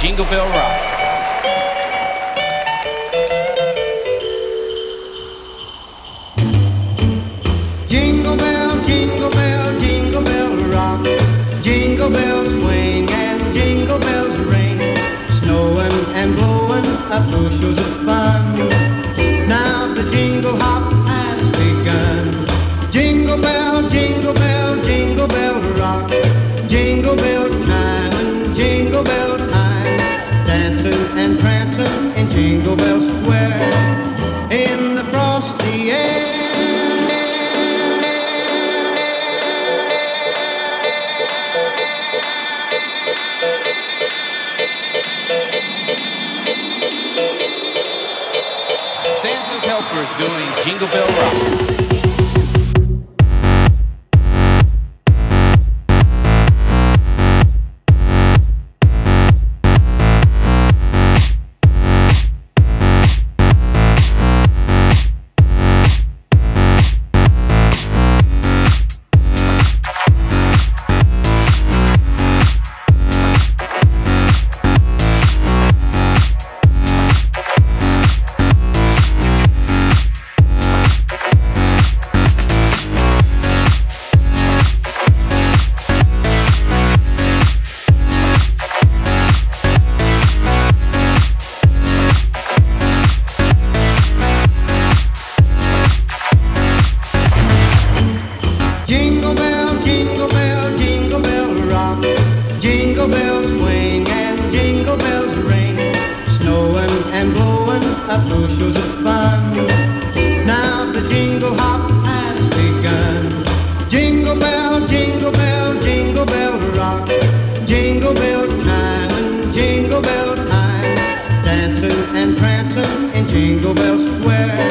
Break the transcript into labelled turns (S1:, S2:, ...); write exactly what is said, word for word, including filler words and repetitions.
S1: Jingle Bell Rock.
S2: Jingle bell, jingle bell, jingle bell rock. Jingle bells swing and jingle bells ring. Snowing and blowing up bushels of fun. Now the jingle hop has begun. Jingle bell, jingle bell, jingle bell rock. Jingle bells chime and jingle bell time. Dancing and prancing in Jingle Bell Square. In the frosty air.
S1: Santa's Helpers doing Jingle Bell Rock. Jingle bell, jingle bell, jingle bell rock. Jingle bells swing and jingle bells ring. Snowing and blowing up bushels of fun. Now the jingle hop has begun. Jingle bell, jingle bell, jingle bell rock. Jingle bells chime and jingle bell time. Dancing and prancing in Jingle Bell Square.